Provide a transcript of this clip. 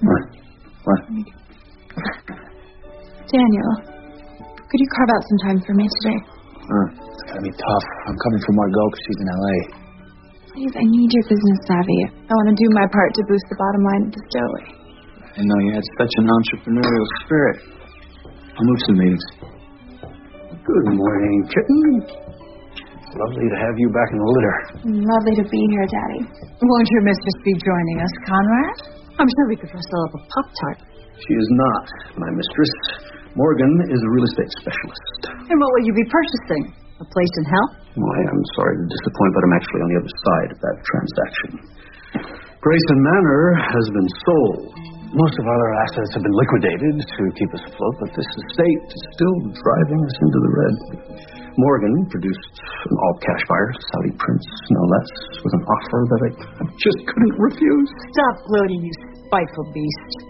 What? Daniel, could you carve out some time for me today? It's gonna be tough. I'm coming for Margot because she's in L.A. Please, I need your business savvy. I want to do my part to boost the bottom line of Distillery. I know you had such an entrepreneurial spirit. I'll move some meetings. Good morning, kitten. It's lovely to have you back in the litter. Lovely to be here, Daddy. Won't your mistress be joining us, Conrad? I'm sure we could rustle up a Pop-Tart. She is not my mistress. Morgan is a real estate specialist. And what will you be purchasing? A place in hell? Why, I'm sorry to disappoint, but I'm actually on the other side of that transaction. Grayson Manor has been sold. Most of our other assets have been liquidated to keep us afloat, but this estate is still driving us into the red. Morgan produced an all-cash buyer, Saudi prince, no less, with an offer that I just couldn't refuse. Stop gloating, you spiteful beast.